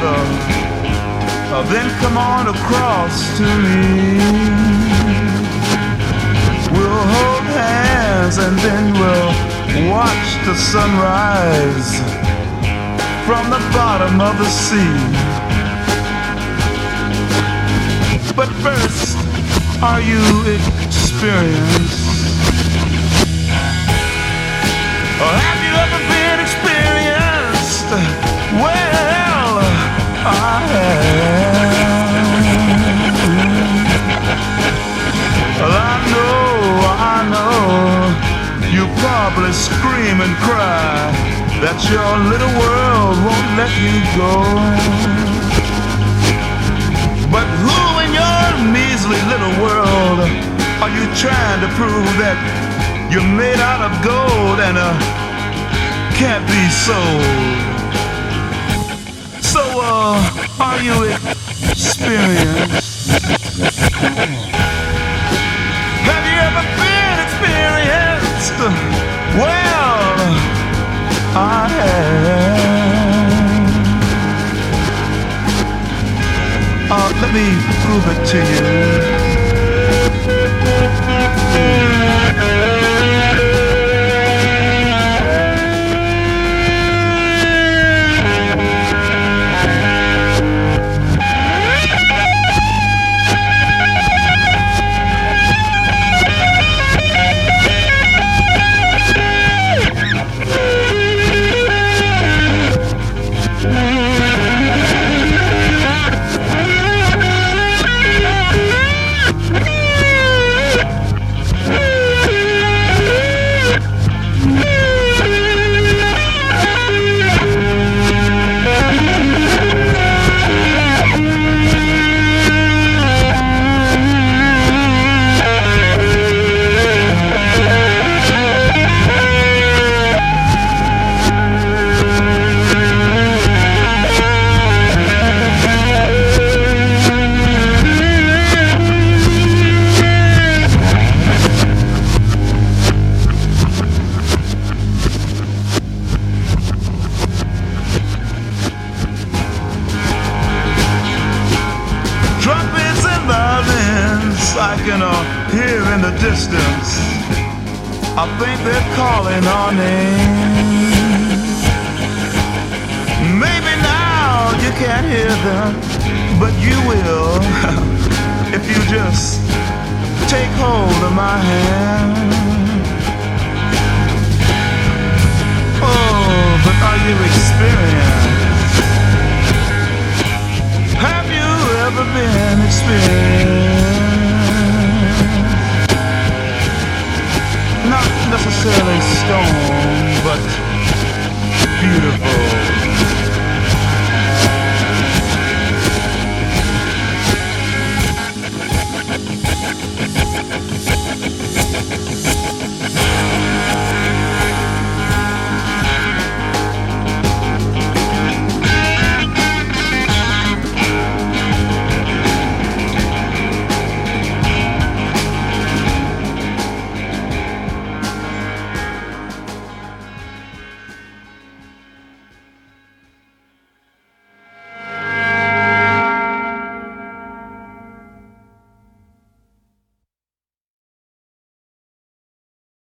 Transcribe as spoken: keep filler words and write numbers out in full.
together, uh, then come on across to me. We'll hold hands and then we'll watch the sunrise from the bottom of the sea. But first, are you experienced? Or have you ever been experienced? Well, I have. Well, I know, I know, you probably scream and cry that your little world won't let you go. But who in your measly little world are you trying to prove that you're made out of gold and uh, can't be sold? So, uh, are you experienced? Have you ever been experienced? Well, I have. Uh, let me prove it to you. I can uh, hear in the distance, I think they're calling our name. Maybe now you can't hear them, but you will if you just take hold of my hand. Oh, but are you experienced? Have you ever been experienced? Not necessarily stoned.